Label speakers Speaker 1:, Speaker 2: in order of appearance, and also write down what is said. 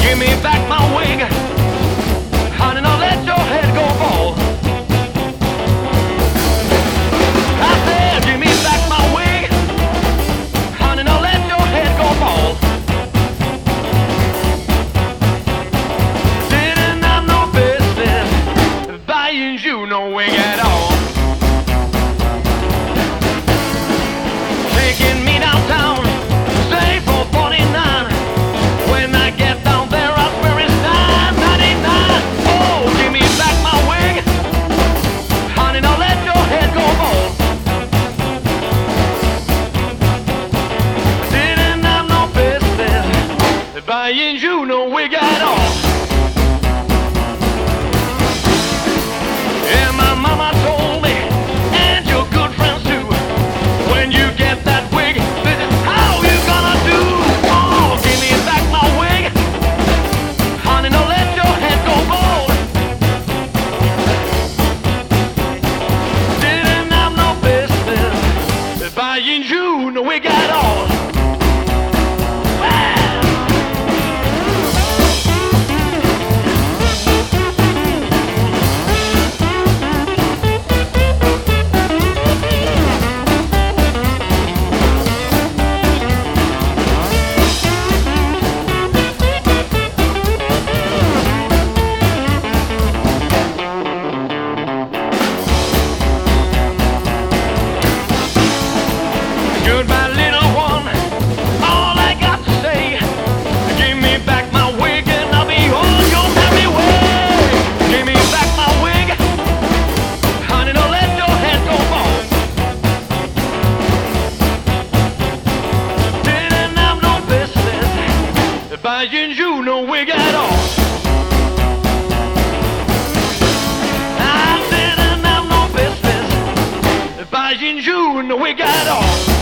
Speaker 1: Give me back my wig, honey, now let your head go bald. I said, give me back my wig, honey, now let your head go bald. Didn't have no business buying you no wig at all. Taking me downtown, say for 49. When I get down there, I swear it's 9.99. Oh, give me back my wig, honey, now let your head go bald. Didn't have no business buying you no wig at all. Yeah, my mama told me, and your good friends too, when you get that wig, this is how you gonna do. Oh, give me back my wig, honey, now let your head go bald. Didn't have no business buying you no wig at all. Goodbye, little one, all I got to say, give me back my wig and I'll be on your merry way. Give me back my wig, honey, don't let your head go bald. Didn't have no business buying you no wig at all. I didn't have no business buying you no wig at all.